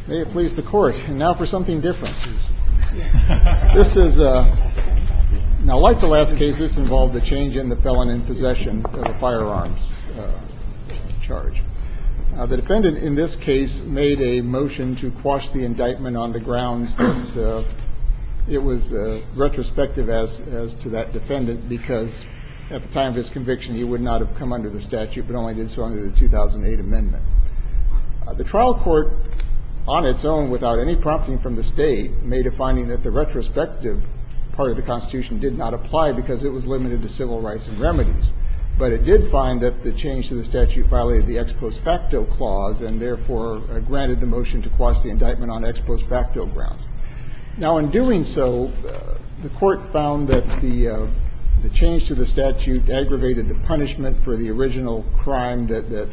May it please the court. And now for something different. This is, now like the last case, this involved the change in the felon in possession of a firearms charge. The defendant in this case made a motion to quash the indictment on the grounds that it was retrospective as to that defendant, because at the time of his conviction he would not have come under the statute, but only did so under the 2008 amendment. The trial court, on its own, without any prompting from the state, made a finding that the retrospective part of the Constitution did not apply because it was limited to civil rights and remedies. But it did find that the change to the statute violated the ex post facto clause and therefore granted the motion to quash the indictment on ex post facto grounds. Now, in doing so, the court found that the change to the statute aggravated the punishment for the original crime that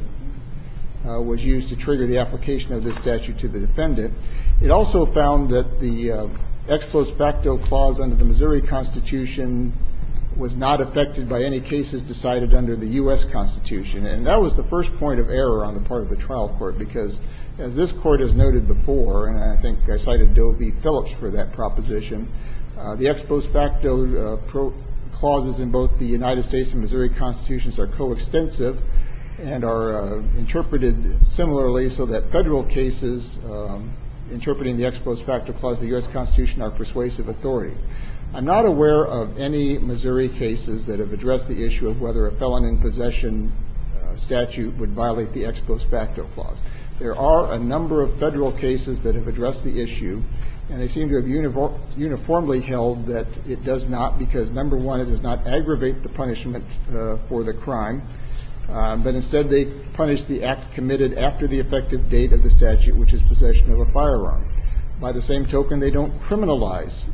was used to trigger the application of this statute to the defendant. It also found that the ex post facto clause under the Missouri Constitution was not affected by any cases decided under the U.S. Constitution. And that was the first point of error on the part of the trial court, because as this court has noted before, and I think I cited Doe v. Phillips for that proposition, the ex post facto clauses in both the United States and Missouri Constitutions are coextensive and are interpreted similarly, so that federal cases interpreting the ex post facto clause of the U.S. Constitution are persuasive authority. I'm not aware of any Missouri cases that have addressed the issue of whether a felon in possession statute would violate the ex post facto clause. There are a number of federal cases that have addressed the issue, and they seem to have uniformly held that it does not, because, number one, it does not aggravate the punishment for the crime, but instead they punish the act committed after the effective date of the statute, which is possession of a firearm. By the same token, they don't criminalize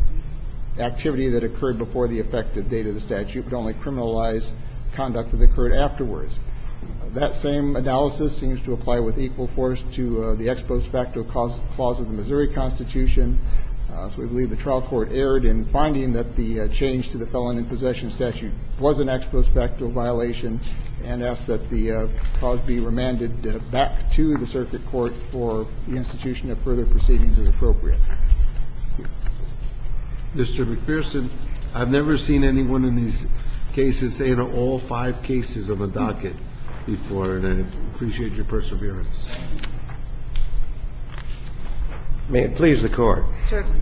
activity that occurred before the effective date of the statute, but only criminalize conduct that occurred afterwards. That same analysis seems to apply with equal force to the ex post facto clause of the Missouri Constitution. So we believe the trial court erred in finding that the change to the felon in possession statute was an ex post facto violation, and ask that the cause be remanded back to the circuit court for the institution of further proceedings as appropriate. Mr. McPherson, I've never seen anyone in these cases say all 5 cases on the docket before, and I appreciate your perseverance. May it please the court. Certainly.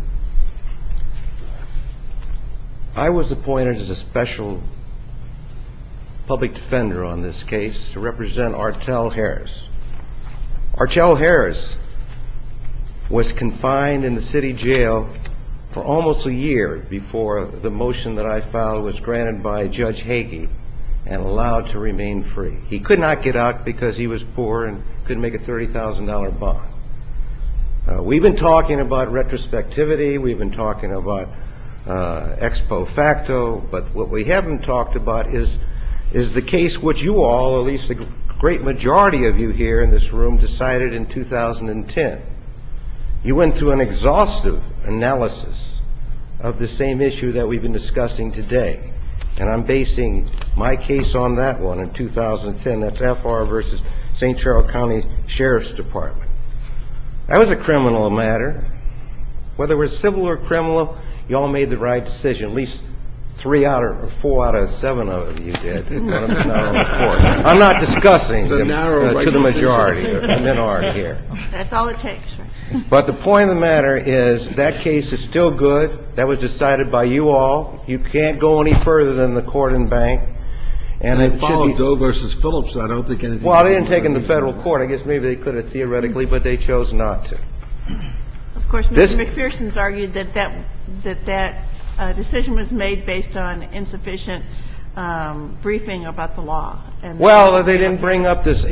I was appointed as a special public defender on this case to represent Artell Harris. Artell Harris was confined in the city jail for almost a year before the motion that I filed was granted by Judge Hagee and allowed to remain free. He could not get out because he was poor and couldn't make a $30,000 bond. We've been talking about retrospectivity. We've been talking about ex post facto. But what we haven't talked about is the case which you all, at least the great majority of you here in this room, decided in 2010. You went through an exhaustive analysis of the same issue that we've been discussing today. And I'm basing my case on that one in 2010. That's FR versus St. Charles County Sheriff's Department. That was a criminal matter. Whether it was civil or criminal, you all made the right decision. At least 4 out of 7 of you did. I'm not discussing to the majority or the minority here. That's all it takes, right? But the point of the matter is that case is still good. That was decided by you all. You can't go any further than the court and bank. And it followed Doe versus Phillips. I don't think anything. Well, they didn't take it in the federal court. I guess maybe they could have theoretically, but they chose not to. Of course, Mr. McPherson's argued that decision was made based on insufficient briefing about the law. Well, they didn't bring up this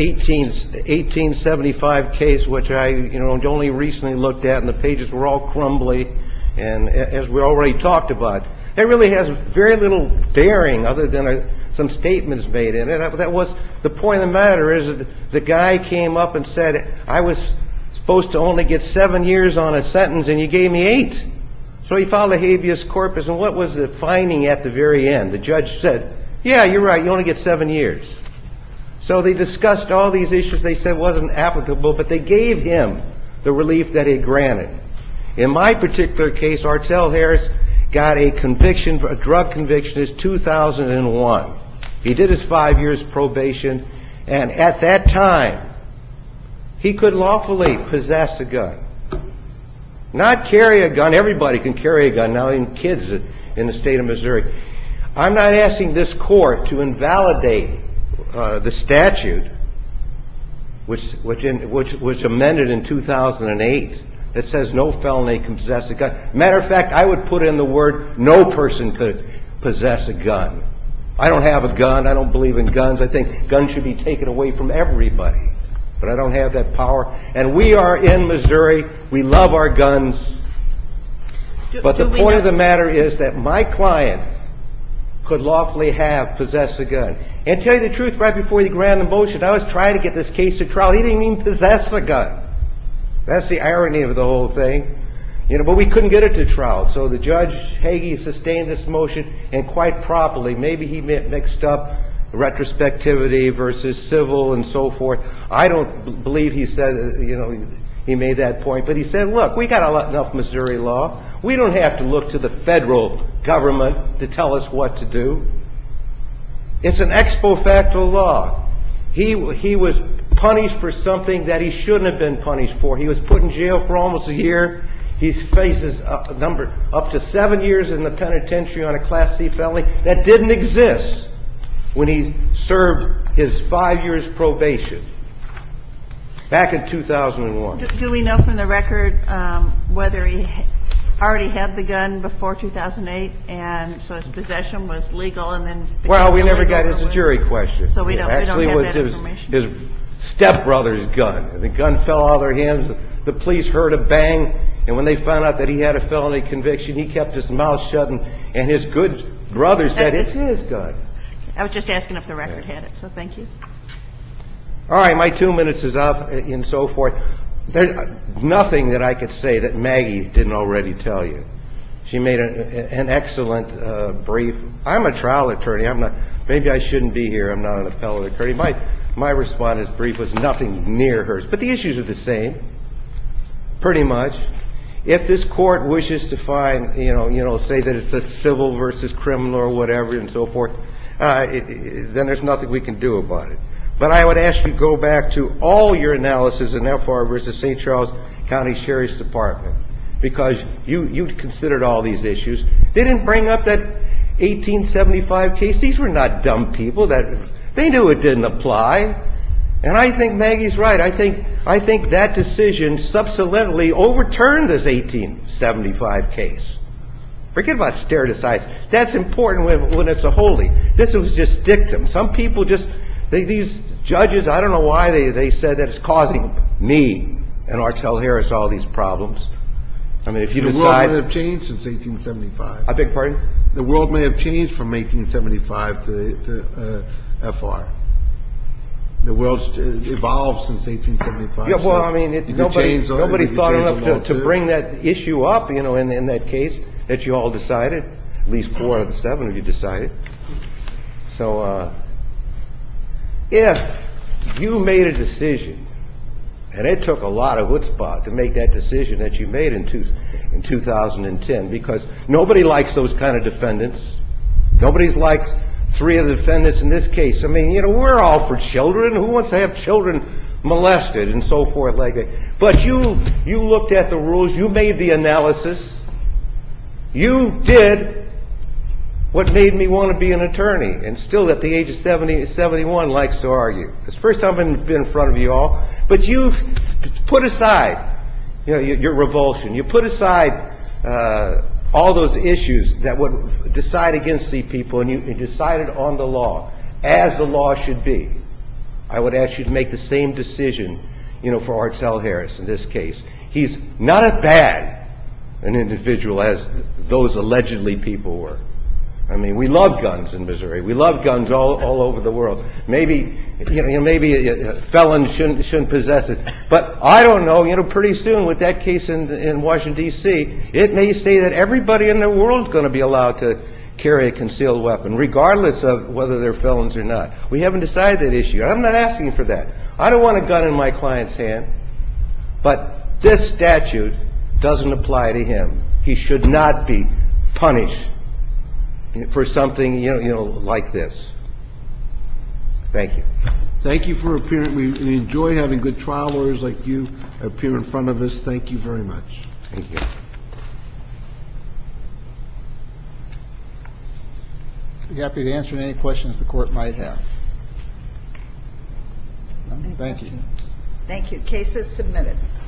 1875 case, which I only recently looked at, and the pages were all crumbly. And as we already talked about, it really has very little bearing other than some statements made in it. That was the point of the matter is that the guy came up and said, I was supposed to only get 7 years on a sentence, and you gave me 8. So he filed a habeas corpus, and what was the finding at the very end? The judge said, yeah, you're right, you only get 7 years. So they discussed all these issues they said wasn't applicable, but they gave him the relief that he granted. In my particular case, Artell Harris got a conviction, a drug conviction, in 2001. He did his 5 years probation, and at that time, he could lawfully possess a gun. Not carry a gun. Everybody can carry a gun now, even kids in the state of Missouri. I'm not asking this court to invalidate the statute, which was amended in 2008, that says no felony can possess a gun. Matter of fact, I would put in the word no person could possess a gun. I don't have a gun. I don't believe in guns. I think guns should be taken away from everybody. But I don't have that power. And we are in Missouri. We love our guns. But the point of the matter is that my client could lawfully possess a gun. And to tell you the truth, right before he granted the motion, I was trying to get this case to trial. He didn't even possess a gun. That's the irony of the whole thing. But we couldn't get it to trial. So the judge, Hagee, sustained this motion, and quite properly. Maybe he mixed up retrospectivity versus civil and so forth. I don't believe he said, he made that point. But he said, look, we got enough Missouri law. We don't have to look to the federal government to tell us what to do. It's an ex post facto law. He was punished for something that he shouldn't have been punished for. He was put in jail for almost a year. He faces up to 7 years in the penitentiary on a Class C felony that didn't exist when he served his 5 years probation back in 2001. Do we know from the record whether he already had the gun before 2008, and so his possession was legal and then became Well, we never illegal, got it's a jury question. So we don't have that information. Actually, it was his stepbrother's gun. And the gun fell out of their hands. The police heard a bang, and when they found out that he had a felony conviction, he kept his mouth shut, and his good brother said, it's his gun. I was just asking if the record had it, so thank you. All right, my 2 minutes is up and so forth. There's nothing that I could say that Maggie didn't already tell you. She made an excellent brief. I'm a trial attorney. Maybe I shouldn't be here. I'm not an appellate attorney. My response brief was nothing near hers. But the issues are the same, pretty much. If this court wishes to find, say that it's a civil versus criminal or whatever and so forth, then there's nothing we can do about it. But I would ask you to go back to all your analysis in FR versus St. Charles County Sheriff's Department, because you considered all these issues. They didn't bring up that 1875 case. These were not dumb people. They knew it didn't apply. And I think Maggie's right. I think that decision subsequently overturned this 1875 case. Forget about stare decisis. That's important when it's a holding. This was just dictum. Some people these judges, I don't know why they said that it's causing me and Artell Harris all these problems. I mean, if you decide... The world may have changed since 1875. I beg your pardon? The world may have changed from 1875 to FR. The world's evolved since 1875. Yeah, well, I mean, nobody thought enough to bring that issue up, in that case that you all decided. At least 4 out of the 7 of you decided. So, if you made a decision, and it took a lot of chutzpah to make that decision that you made in 2010, because nobody likes those kind of defendants. Nobody likes 3 of the defendants in this case. I mean, we're all for children. Who wants to have children molested and so forth like that? But you looked at the rules. You made the analysis. You did what made me want to be an attorney, and still at the age of 71 likes to argue. It's the first time I've been in front of you all. But you put aside, your revulsion. You put aside all those issues that would decide against the people, and you decided on the law, as the law should be. I would ask you to make the same decision, for Artell Harris in this case. He's not as bad an individual as those allegedly people were. I mean, we love guns in Missouri. We love guns all over the world. Maybe felons shouldn't possess it. But I don't know, pretty soon with that case in Washington, D.C., it may say that everybody in the world is going to be allowed to carry a concealed weapon, regardless of whether they're felons or not. We haven't decided that issue. I'm not asking for that. I don't want a gun in my client's hand. But This statute doesn't apply to him. He should not be punished for something, like this. Thank you. Thank you for appearing. We enjoy having good trial lawyers like you appear in front of us. Thank you very much. Thank you. Be happy to answer any questions the court might have. Thank you. Thank you. Case is submitted.